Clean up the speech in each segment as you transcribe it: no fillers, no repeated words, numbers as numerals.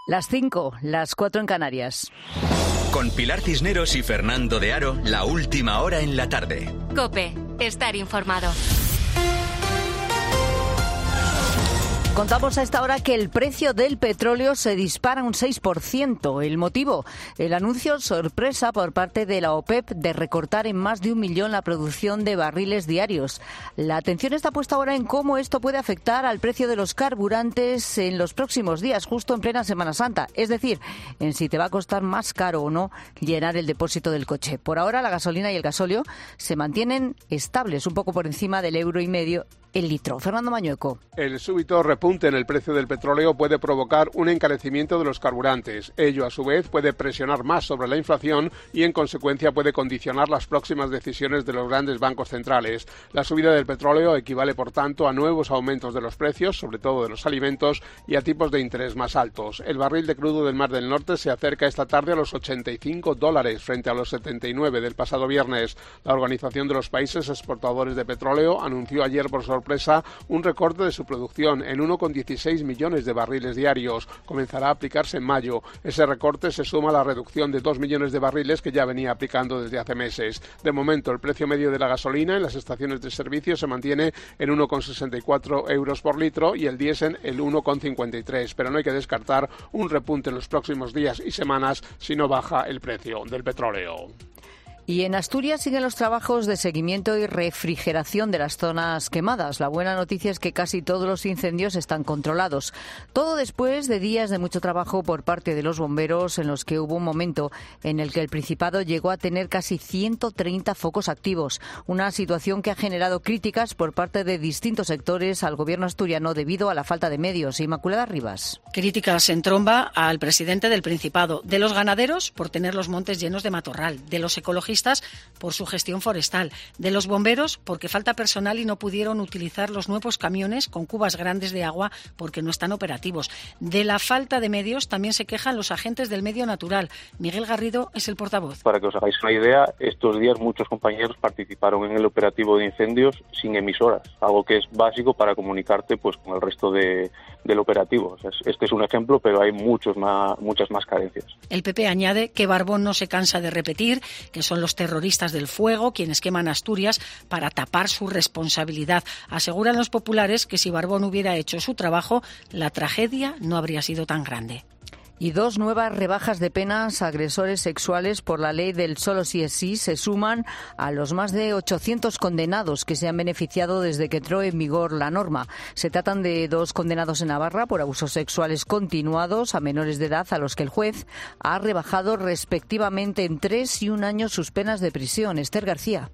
Las 5, las 4 en Canarias. Con Pilar Cisneros y Fernando de Aro, la última hora en la tarde. COPE, estar informado. Contamos a esta hora que el precio del petróleo se dispara un 6%. ¿El motivo? El anuncio sorpresa por parte de la OPEP de recortar en más de 1 millón la producción de barriles diarios. La atención está puesta ahora en cómo esto puede afectar al precio de los carburantes en los próximos días, justo en plena Semana Santa. Es decir, en si te va a costar más caro o no llenar el depósito del coche. Por ahora, la gasolina y el gasóleo se mantienen estables, un poco por encima del €1,50 el litro. Fernando Mañueco. El súbito repunte en el precio del petróleo puede provocar un encarecimiento de los carburantes. Ello, a su vez, puede presionar más sobre la inflación y, en consecuencia, puede condicionar las próximas decisiones de los grandes bancos centrales. La subida del petróleo equivale, por tanto, a nuevos aumentos de los precios, sobre todo de los alimentos, y a tipos de interés más altos. El barril de crudo del Mar del Norte se acerca esta tarde a los $85 frente a los 79 del pasado viernes. La Organización de los Países Exportadores de Petróleo anunció ayer por sorpresa un recorte de su producción en 1,16 millones de barriles diarios. Comenzará a aplicarse en mayo. Ese recorte se suma a la reducción de 2 millones de barriles que ya venía aplicando desde hace meses. De momento, el precio medio de la gasolina en las estaciones de servicio se mantiene en 1,64 euros por litro y el diésel en 1,53, pero no hay que descartar un repunte en los próximos días y semanas si no baja el precio del petróleo. Y en Asturias siguen los trabajos de seguimiento y refrigeración de las zonas quemadas. La buena noticia es que casi todos los incendios están controlados. Todo después de días de mucho trabajo por parte de los bomberos, en los que hubo un momento en el que el Principado llegó a tener casi 130 focos activos. Una situación que ha generado críticas por parte de distintos sectores al gobierno asturiano debido a la falta de medios. Inmaculada Rivas. Críticas en tromba al presidente del Principado, de los ganaderos por tener los montes llenos de matorral, de los ecologistas por su gestión forestal, de los bomberos porque falta personal y no pudieron utilizar los nuevos camiones con cubas grandes de agua porque no están operativos. De la falta de medios también se quejan los agentes del medio natural. Miguel Garrido es el portavoz. Para que os hagáis una idea, estos días muchos compañeros participaron en el operativo de incendios sin emisoras, algo que es básico para comunicarte pues con el resto del operativo. O sea, este es un ejemplo, pero hay muchas más carencias. El PP añade que Barbón no se cansa de repetir que son los terroristas del fuego quienes queman Asturias para tapar su responsabilidad. Aseguran los populares que si Barbón hubiera hecho su trabajo, la tragedia no habría sido tan grande. Y 2 nuevas rebajas de penas a agresores sexuales por la ley del solo sí es sí se suman a los más de 800 condenados que se han beneficiado desde que entró en vigor la norma. Se tratan de 2 condenados en Navarra por abusos sexuales continuados a menores de edad a los que el juez ha rebajado respectivamente en 3 y 1 año sus penas de prisión. Esther García.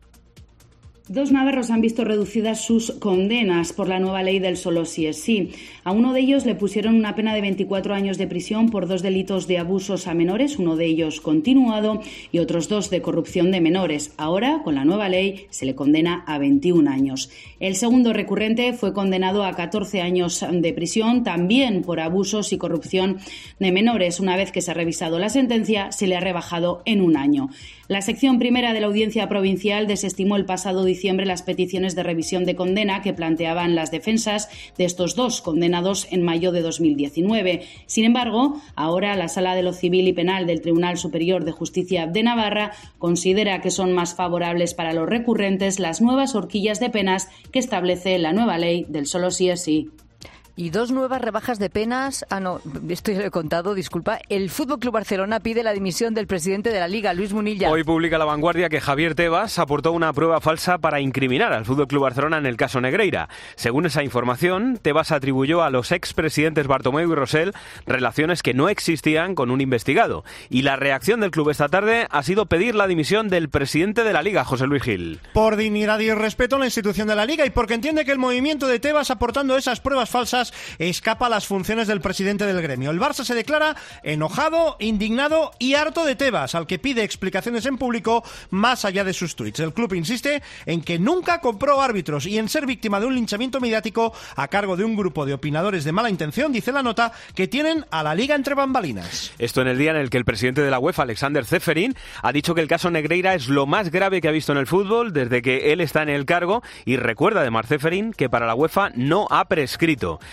2 navarros han visto reducidas sus condenas por la nueva ley del solo sí es sí. A uno de ellos le pusieron una pena de 24 años de prisión por 2 delitos de abusos a menores, uno de ellos continuado y otros 2 de corrupción de menores. Ahora, con la nueva ley, se le condena a 21 años. El segundo recurrente fue condenado a 14 años de prisión, también por abusos y corrupción de menores. Una vez que se ha revisado la sentencia, se le ha rebajado en 1 año. La sección primera de la Audiencia Provincial desestimó el pasado diciembre las peticiones de revisión de condena que planteaban las defensas de estos 2 condenados en mayo de 2019. Sin embargo, ahora la Sala de lo Civil y Penal del Tribunal Superior de Justicia de Navarra considera que son más favorables para los recurrentes las nuevas horquillas de penas que establece la nueva ley del solo sí es sí. Y 2 nuevas rebajas de penas. Esto ya lo he contado, disculpa. El FC Barcelona pide la dimisión del presidente de la Liga, Luis Munilla. Hoy publica La Vanguardia que Javier Tebas aportó una prueba falsa para incriminar al FC Barcelona en el caso Negreira. Según esa información, Tebas atribuyó a los expresidentes Bartomeu y Rosell relaciones que no existían con un investigado. Y la reacción del club esta tarde ha sido pedir la dimisión del presidente de la Liga, José Luis Gil. Por dignidad y respeto a la institución de la Liga y porque entiende que el movimiento de Tebas aportando esas pruebas falsas escapa a las funciones del presidente del gremio. El Barça se declara enojado, indignado y harto de Tebas, al que pide explicaciones en público más allá de sus tuits. El club insiste en que nunca compró árbitros y en ser víctima de un linchamiento mediático a cargo de un grupo de opinadores de mala intención, dice la nota, que tienen a la Liga entre bambalinas. Esto en el día en el que el presidente de la UEFA, Alexander Ceferin, ha dicho que el caso Negreira es lo más grave que ha visto en el fútbol desde que él está en el cargo y recuerda además Ceferin que para la UEFA no ha prescrito.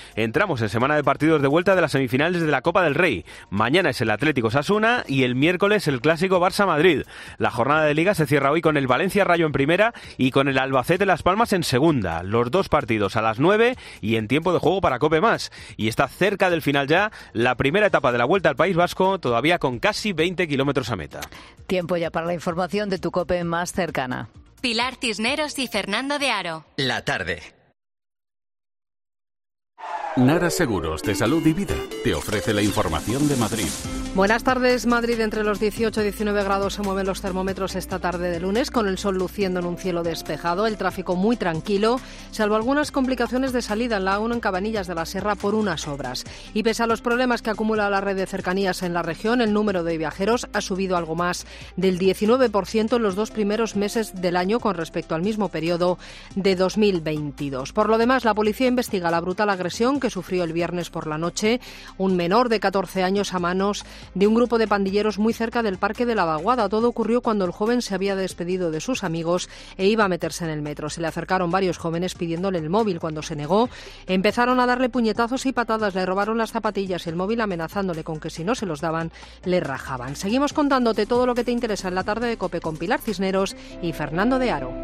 entramos en semana de partidos de vuelta de las semifinales de la Copa del Rey. Mañana es el Atlético Osasuna y el miércoles el clásico Barça-Madrid. La jornada de Liga se cierra hoy con el Valencia-Rayo en primera y con el Albacete-Las Palmas en segunda. Los dos partidos a las 9 y en tiempo de juego para Cope Más. Y está cerca del final ya la primera etapa de la Vuelta al País Vasco, todavía con casi 20 kilómetros a meta. Tiempo ya para la información de tu Cope más cercana. Pilar Cisneros y Fernando de Aro. La tarde. Nara Seguros de Salud y Vida te ofrece la información de Madrid. Buenas tardes. Madrid, entre los 18 y 19 grados se mueven los termómetros esta tarde de lunes, con el sol luciendo en un cielo despejado, el tráfico muy tranquilo, salvo algunas complicaciones de salida en la A1 en Cabanillas de la Sierra por unas obras. Y pese a los problemas que acumula la red de cercanías en la región, el número de viajeros ha subido algo más del 19% en los 2 primeros meses del año con respecto al mismo periodo de 2022. Por lo demás, la policía investiga la brutal agresión que sufrió el viernes por la noche un menor de 14 años a manos de un grupo de pandilleros muy cerca del Parque de la Vaguada. Todo ocurrió cuando el joven se había despedido de sus amigos e iba a meterse en el metro. Se le acercaron varios jóvenes pidiéndole el móvil. Cuando se negó, empezaron a darle puñetazos y patadas, le robaron las zapatillas y el móvil, amenazándole con que si no se los daban, le rajaban. Seguimos contándote todo lo que te interesa en la tarde de COPE con Pilar Cisneros y Fernando de Aro.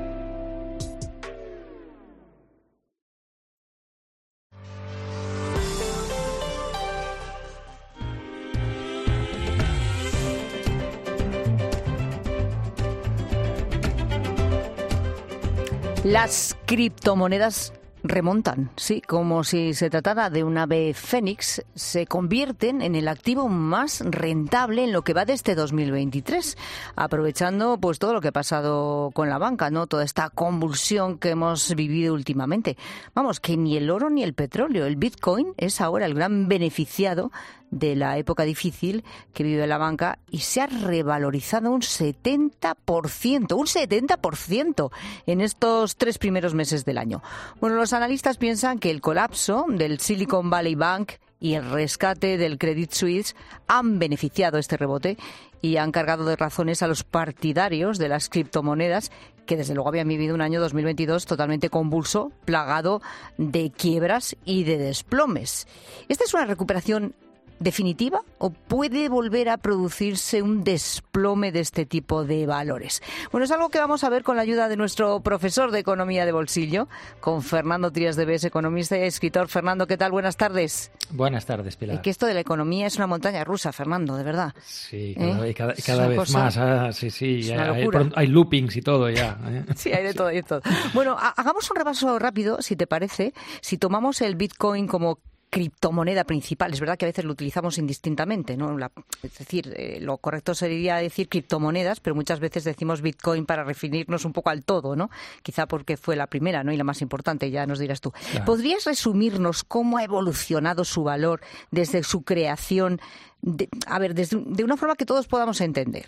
Las criptomonedas remontan, sí, como si se tratara de un ave fénix, se convierten en el activo más rentable en lo que va de este 2023, aprovechando pues todo lo que ha pasado con la banca, ¿no? Toda esta convulsión que hemos vivido últimamente. Vamos, que ni el oro ni el petróleo, el Bitcoin es ahora el gran beneficiado de la época difícil que vive la banca y se ha revalorizado un 70% en estos 3 primeros meses del año. Bueno, los analistas piensan que el colapso del Silicon Valley Bank y el rescate del Credit Suisse han beneficiado este rebote y han cargado de razones a los partidarios de las criptomonedas, que desde luego habían vivido un año 2022 totalmente convulso, plagado de quiebras y de desplomes. Esta es una recuperación definitiva o puede volver a producirse un desplome de este tipo de valores. Bueno, es algo que vamos a ver con la ayuda de nuestro profesor de Economía de Bolsillo, con Fernando Trías de Bes, economista y escritor. Fernando, ¿qué tal? Buenas tardes. Buenas tardes, Pilar. Que esto de la economía es una montaña rusa, Fernando, de verdad. Sí, cada vez más. Sí, hay loopings y todo ya. Sí, hay de todo, Bueno, hagamos un repaso rápido, si te parece. Si tomamos el Bitcoin como criptomoneda principal. Es verdad que a veces lo utilizamos indistintamente, ¿no? Es decir, lo correcto sería decir criptomonedas, pero muchas veces decimos Bitcoin para referirnos un poco al todo, ¿no? Quizá porque fue la primera, ¿no? Y la más importante, ya nos dirás tú. Claro. ¿Podrías resumirnos cómo ha evolucionado su valor desde su creación? De una forma que todos podamos entender.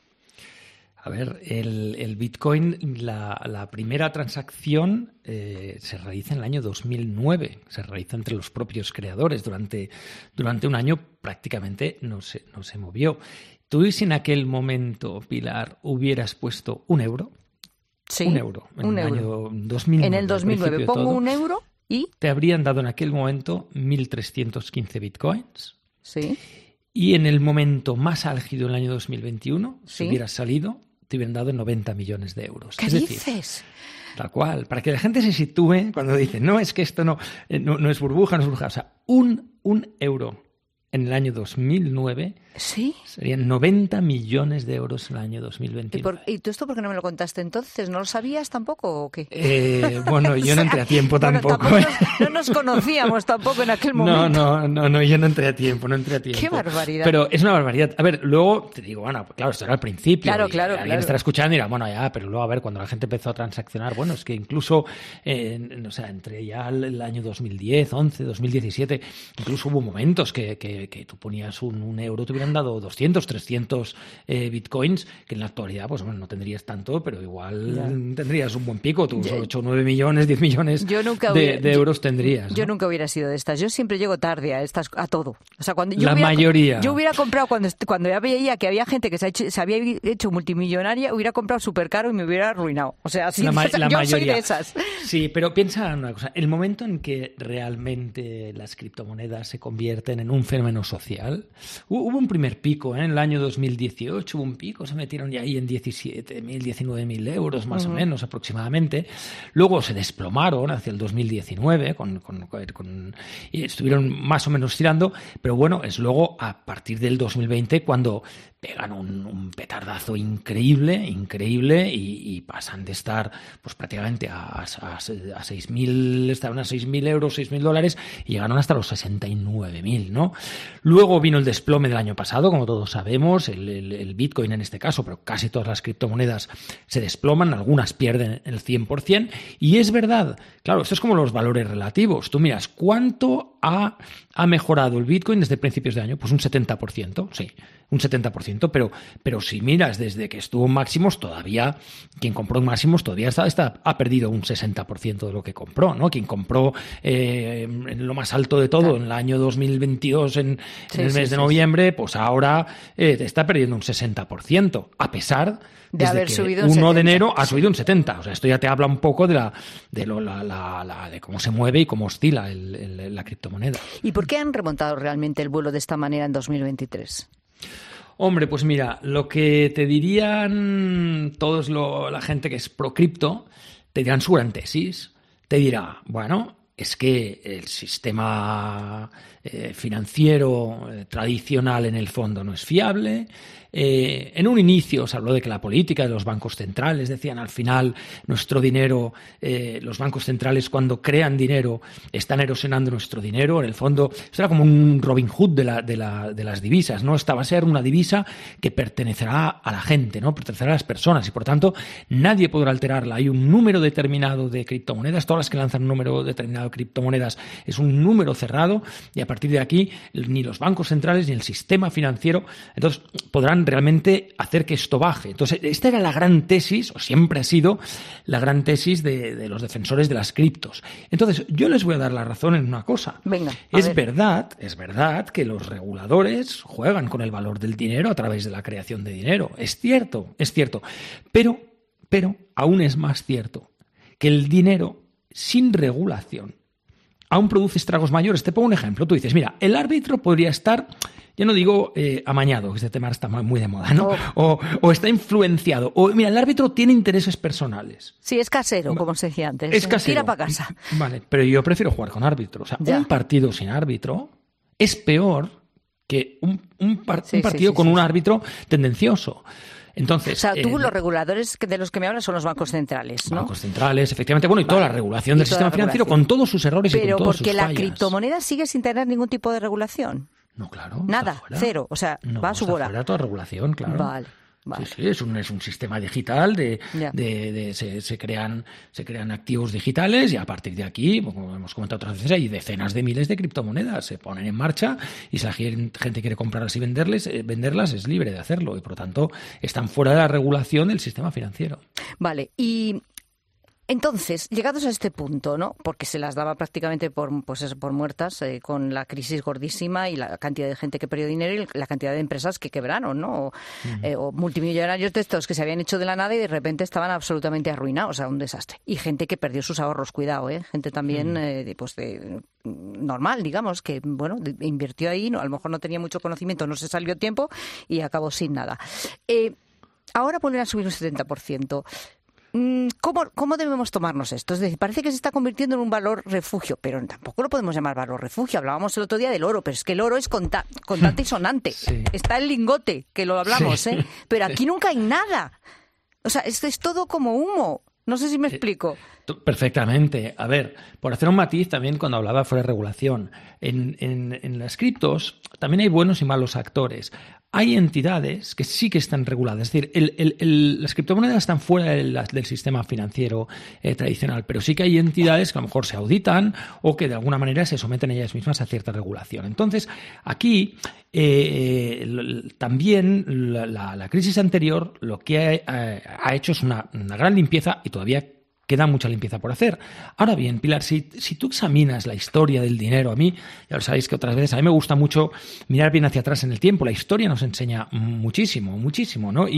A ver, el Bitcoin, la primera transacción se realiza en el año 2009. Se realiza entre los propios creadores. Durante un año prácticamente no se movió. ¿Tú si en aquel momento, Pilar, hubieras puesto €1? Sí, un euro. En el año 2009. En el 2009 pongo €1 y... Te habrían dado en aquel momento 1.315 Bitcoins. Sí. Y en el momento más álgido, en el año 2021, ¿Sí? si hubieras salido, te hubieran dado 90 millones de euros. ¿Qué dices? Tal cual, para que la gente se sitúe cuando dice, no, es que esto no es burbuja, no es burbuja. O sea, un euro en el año 2009 ¿Sí? serían 90 millones de euros en el año 2029. ¿Y tú esto por qué no me lo contaste entonces? ¿No lo sabías tampoco o qué? Bueno, yo no entré a tiempo tampoco. No nos conocíamos tampoco en aquel momento. No, yo no entré a tiempo. ¡Qué barbaridad! Pero es una barbaridad. A ver, luego te digo, bueno, claro, esto era al principio. Claro. Alguien estará escuchando y dirá, bueno, ya, pero luego a ver, cuando la gente empezó a transaccionar, bueno, es que incluso, entre ya el año 2010, 11, 2017, incluso hubo momentos que que tú ponías un euro, te hubieran dado 200, 300 bitcoins, que en la actualidad, pues bueno, no tendrías tanto, pero igual tendrías un buen pico. Tú 8, 9 millones, 10 millones de euros tendrías, ¿no? Yo nunca hubiera sido de estas. Yo siempre llego tarde a todo. O sea, cuando mayoría. Yo hubiera comprado, cuando ya veía que había gente que se había hecho multimillonaria, hubiera comprado súper caro y me hubiera arruinado. O sea, yo mayoría. Soy de esas. Sí, pero piensa en una cosa. El momento en que realmente las criptomonedas se convierten en un fenómeno social, hubo un primer pico, en el año 2018 hubo un pico, se metieron ya ahí en 17.000, 19.000 euros más o menos aproximadamente. Luego se desplomaron hacia el 2019 y estuvieron más o menos tirando, pero bueno, es luego a partir del 2020 cuando pegan un petardazo increíble y pasan de estar pues prácticamente a 6.000, estaban a 6.000 euros, 6.000 dólares y llegaron hasta los 69.000, ¿no? Luego vino el desplome del año pasado, como todos sabemos, el Bitcoin en este caso, pero casi todas las criptomonedas se desploman, algunas pierden el 100%, y es verdad, claro, esto es como los valores relativos. Tú miras, ¿cuánto ha mejorado el Bitcoin desde principios de año? Pues un 70%, sí, un 70%, pero si miras desde que estuvo en máximos, todavía, quien compró en máximos todavía ha perdido un 60% de lo que compró, ¿no? Quien compró en lo más alto de todo en el año 2022, en el mes de noviembre, pues ahora está perdiendo un 60%, a pesar de haber subido 1 de enero ha subido un 70%. O sea, esto ya te habla un poco de cómo se mueve y cómo oscila la criptomoneda. ¿Y por qué han remontado realmente el vuelo de esta manera en 2023? Hombre, pues mira, lo que te dirían la gente que es pro cripto, te dirán su gran tesis. Te dirá, bueno, es que el sistema financiero tradicional en el fondo no es fiable. En un inicio se habló de que la política de los bancos centrales, decían al final nuestro dinero, los bancos centrales cuando crean dinero están erosionando nuestro dinero. En el fondo esto era como un Robin Hood de las divisas, ¿no? Esta va a ser una divisa que pertenecerá a la gente, ¿no? Pertenecerá a las personas y por tanto nadie podrá alterarla. Hay un número determinado de criptomonedas, todas las que lanzan un número determinado de criptomonedas es un número cerrado y a partir de aquí ni los bancos centrales ni el sistema financiero entonces podrán realmente hacer que esto baje. Entonces, esta era la gran tesis, o siempre ha sido la gran tesis de los defensores de las criptos. Entonces, yo les voy a dar la razón en una cosa. Venga, es verdad que los reguladores juegan con el valor del dinero a través de la creación de dinero. Es cierto. Pero aún es más cierto que el dinero sin regulación aún produce estragos mayores. Te pongo un ejemplo. Tú dices, mira, el árbitro podría estar, yo no digo amañado, que este tema está muy de moda, ¿no? O está influenciado. O, mira, el árbitro tiene intereses personales. Sí, es casero, como se decía antes. Es casero. Tira para casa. Vale, pero yo prefiero jugar con árbitro. O sea, un partido sin árbitro es peor que un partido con un árbitro tendencioso. Entonces, o sea, tú los reguladores de los que me hablas son los bancos centrales, ¿no? Bancos centrales, efectivamente. Bueno, y toda la regulación del sistema financiero con todos sus errores y con todos sus fallas. Pero porque la criptomoneda sigue sin tener ningún tipo de regulación. No, claro. Nada, cero. O sea, va a su bola. Fuera toda regulación, claro. Vale. Sí, es un sistema digital se crean activos digitales y a partir de aquí, como hemos comentado otras veces, hay decenas de miles de criptomonedas, se ponen en marcha y si la gente quiere comprarlas y venderlas es libre de hacerlo y por lo tanto están fuera de la regulación del sistema financiero. Vale, y entonces, llegados a este punto, ¿no? Porque se las daba prácticamente por muertas con la crisis gordísima y la cantidad de gente que perdió dinero y la cantidad de empresas que quebraron, ¿no? O multimillonarios de estos que se habían hecho de la nada y de repente estaban absolutamente arruinados, o sea, un desastre. Y gente que perdió sus ahorros, cuidado, gente también normal, digamos, que bueno, invirtió ahí, a lo mejor no tenía mucho conocimiento, no se salió a tiempo y acabó sin nada. Ahora vuelven a subir un 70%. ¿Cómo debemos tomarnos esto? Es decir, parece que se está convirtiendo en un valor refugio, pero tampoco lo podemos llamar valor refugio. Hablábamos el otro día del oro, pero es que el oro es contante y sonante. Sí. Está el lingote, que lo hablamos, sí. Pero aquí nunca hay nada. O sea, esto es todo como humo. No sé si me explico. Perfectamente. A ver, por hacer un matiz también cuando hablaba fuera de regulación, en las criptos también hay buenos y malos actores. Hay entidades que sí que están reguladas, es decir, las criptomonedas están fuera del sistema financiero tradicional, pero sí que hay entidades que a lo mejor se auditan o que de alguna manera se someten ellas mismas a cierta regulación. Entonces, aquí también la crisis anterior lo que ha hecho es una gran limpieza y todavía queda mucha limpieza por hacer. Ahora bien, Pilar, si tú examinas la historia del dinero, a mí, ya lo sabéis que otras veces, a mí me gusta mucho mirar bien hacia atrás en el tiempo. La historia nos enseña muchísimo, ¿no?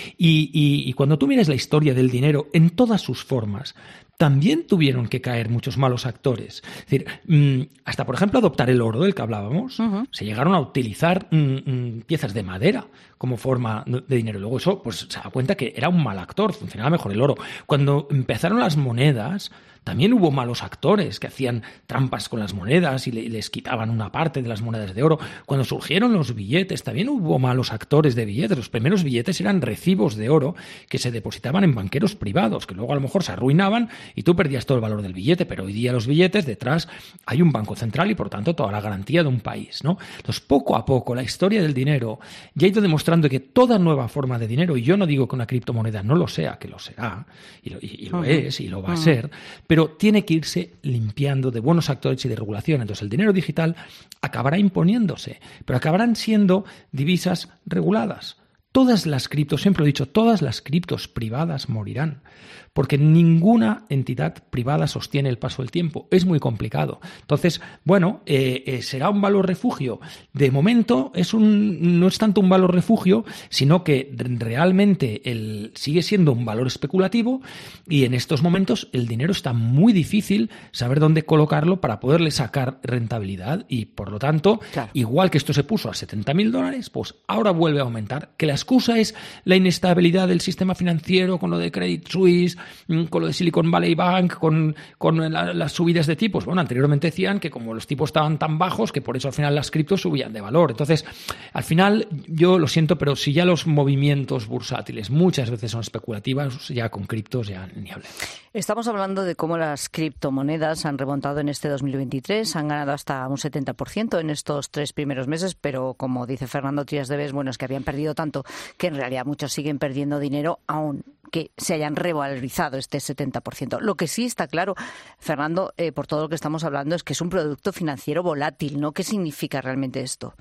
Y cuando tú miras la historia del dinero en todas sus formas, también tuvieron que caer muchos malos actores. Es decir, hasta, por ejemplo, adoptar el oro del que hablábamos, se llegaron a utilizar piezas de madera como forma de dinero. Luego eso, pues se da cuenta que era un mal actor, funcionaba mejor el oro. Cuando empezaron las monedas, también hubo malos actores que hacían trampas con las monedas y les quitaban una parte de las monedas de oro. Cuando surgieron los billetes, también hubo malos actores de billetes. Los primeros billetes eran recibos de oro que se depositaban en banqueros privados, que luego a lo mejor se arruinaban y tú perdías todo el valor del billete. Pero hoy día los billetes, detrás hay un banco central y por tanto toda la garantía de un país, ¿no? Entonces, poco a poco, la historia del dinero ya ha ido demostrando que toda nueva forma de dinero, y yo no digo que una criptomoneda no lo sea, que lo será, y lo es, y lo va a ser, pero tiene que irse limpiando de buenos actores y de regulación. Entonces el dinero digital acabará imponiéndose, pero acabarán siendo divisas reguladas. Todas las criptos, siempre he dicho, todas las criptos privadas morirán, porque ninguna entidad privada sostiene el paso del tiempo. Es muy complicado. Entonces, bueno, ¿será un valor refugio? De momento no es tanto un valor refugio, sino que realmente sigue siendo un valor especulativo y en estos momentos el dinero está muy difícil saber dónde colocarlo para poderle sacar rentabilidad y, por lo tanto, claro, igual que esto se puso a $70.000, pues ahora vuelve a aumentar. Que la excusa es la inestabilidad del sistema financiero con lo de Credit Suisse, con lo de Silicon Valley Bank, con las subidas de tipos. Bueno, anteriormente decían que como los tipos estaban tan bajos que por eso al final las criptos subían de valor. Entonces, al final, yo lo siento, pero si ya los movimientos bursátiles muchas veces son especulativos, ya con criptos ya ni hablar. Estamos hablando de cómo las criptomonedas han remontado en este 2023, han ganado hasta un 70% en estos 3 primeros meses, pero como dice Fernando Trías de Bes, bueno, es que habían perdido tanto que en realidad muchos siguen perdiendo dinero aún que se hayan revalorizado este 70%. Lo que sí está claro, Fernando, por todo lo que estamos hablando, es que es un producto financiero volátil, ¿no? ¿Qué significa realmente esto?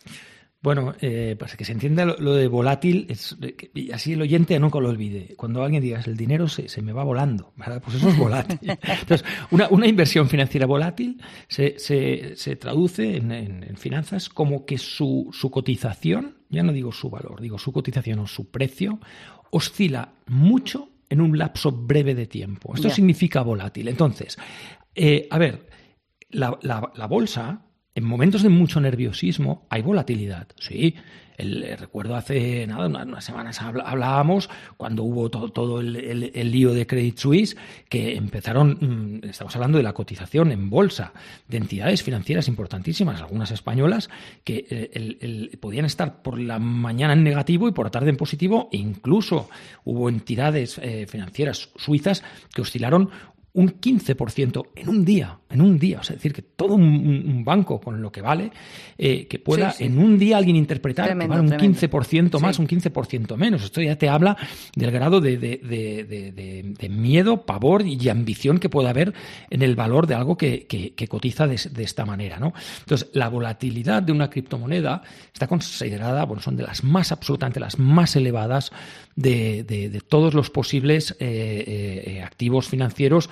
Bueno, para que se entienda lo de volátil, y así el oyente nunca lo olvide. Cuando alguien diga, el dinero se me va volando, ¿verdad? Pues eso es volátil. Entonces, una inversión financiera volátil se traduce en finanzas como que su cotización, ya no digo su valor, digo su cotización o su precio, oscila mucho en un lapso breve de tiempo. Esto significa volátil. Entonces, a ver, la bolsa, en momentos de mucho nerviosismo hay volatilidad, sí. Recuerdo hace unas semanas hablábamos cuando hubo todo el lío de Credit Suisse, que empezaron, estamos hablando de la cotización en bolsa de entidades financieras importantísimas, algunas españolas, que podían estar por la mañana en negativo y por la tarde en positivo, e incluso hubo entidades financieras suizas que oscilaron un 15% en un día, o sea, es decir, que todo un banco con lo que vale, que pueda en un día alguien interpretar que vale un 15% más, un 15% menos. Esto ya te habla del grado de miedo, pavor y ambición que puede haber en el valor de algo que cotiza de esta manera, ¿no? Entonces, la volatilidad de una criptomoneda está considerada, bueno, son de las más, absolutamente las más elevadas de todos los posibles activos financieros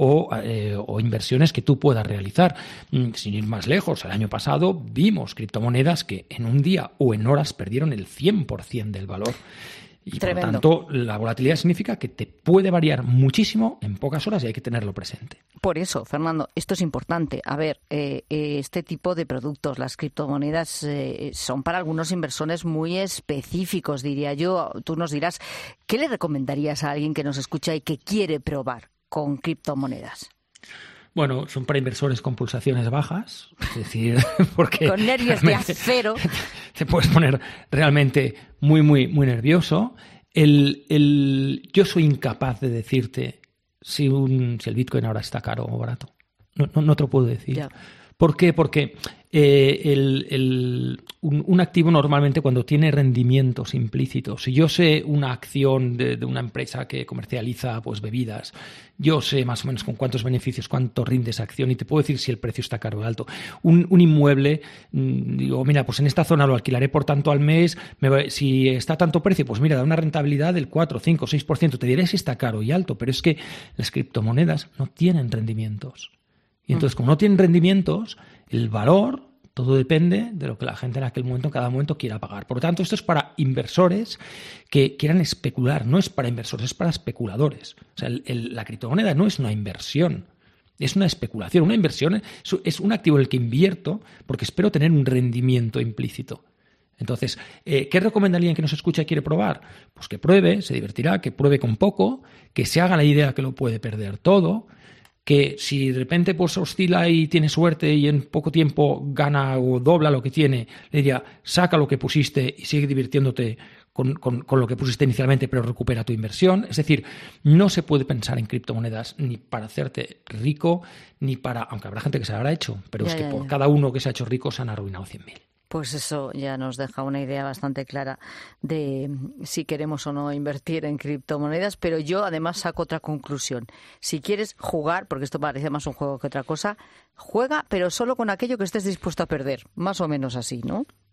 o inversiones que tú puedas realizar. Sin ir más lejos, el año pasado vimos criptomonedas que en un día o en horas perdieron el 100% del valor. Y Tremendo. Por lo tanto, la volatilidad significa que te puede variar muchísimo en pocas horas y hay que tenerlo presente. Por eso, Fernando, esto es importante. A ver, este tipo de productos, las criptomonedas, son para algunos inversores muy específicos, diría yo. Tú nos dirás, ¿qué le recomendarías a alguien que nos escucha y que quiere probar con criptomonedas? Bueno, son para inversores con pulsaciones bajas, es decir, porque con nervios de acero te puedes poner realmente muy, muy, muy nervioso. Yo soy incapaz de decirte si el Bitcoin ahora está caro o barato. No te lo puedo decir. Ya. ¿Por qué? Porque un activo normalmente cuando tiene rendimientos implícitos, si yo sé una acción de una empresa que comercializa pues bebidas, yo sé más o menos con cuántos beneficios, cuánto rinde esa acción y te puedo decir si el precio está caro o alto. Un inmueble, digo, mira, pues en esta zona lo alquilaré por tanto al mes, si está a tanto precio, pues mira, da una rentabilidad del 4, 5, 6%, te diré si está caro y alto, pero es que las criptomonedas no tienen rendimientos. Y entonces, como no tienen rendimientos, el valor, todo depende de lo que la gente en aquel momento, en cada momento, quiera pagar. Por lo tanto, esto es para inversores que quieran especular, no es para inversores, es para especuladores. O sea, la criptomoneda no es una inversión, es una especulación. Una inversión es un activo en el que invierto porque espero tener un rendimiento implícito. Entonces, ¿qué recomendaría a quien nos escucha y quiere probar? Pues que pruebe, se divertirá, que pruebe con poco, que se haga la idea que lo puede perder todo, que si de repente pues oscila y tiene suerte y en poco tiempo gana o dobla lo que tiene, le diría, saca lo que pusiste y sigue divirtiéndote con lo que pusiste inicialmente, pero recupera tu inversión. Es decir, no se puede pensar en criptomonedas ni para hacerte rico, ni para, aunque habrá gente que se habrá hecho, pero por cada uno que se ha hecho rico se han arruinado 100.000. Pues eso ya nos deja una idea bastante clara de si queremos o no invertir en criptomonedas, pero yo además saco otra conclusión. Si quieres jugar, porque esto parece más un juego que otra cosa, juega, pero solo con aquello que estés dispuesto a perder, más o menos así, ¿no?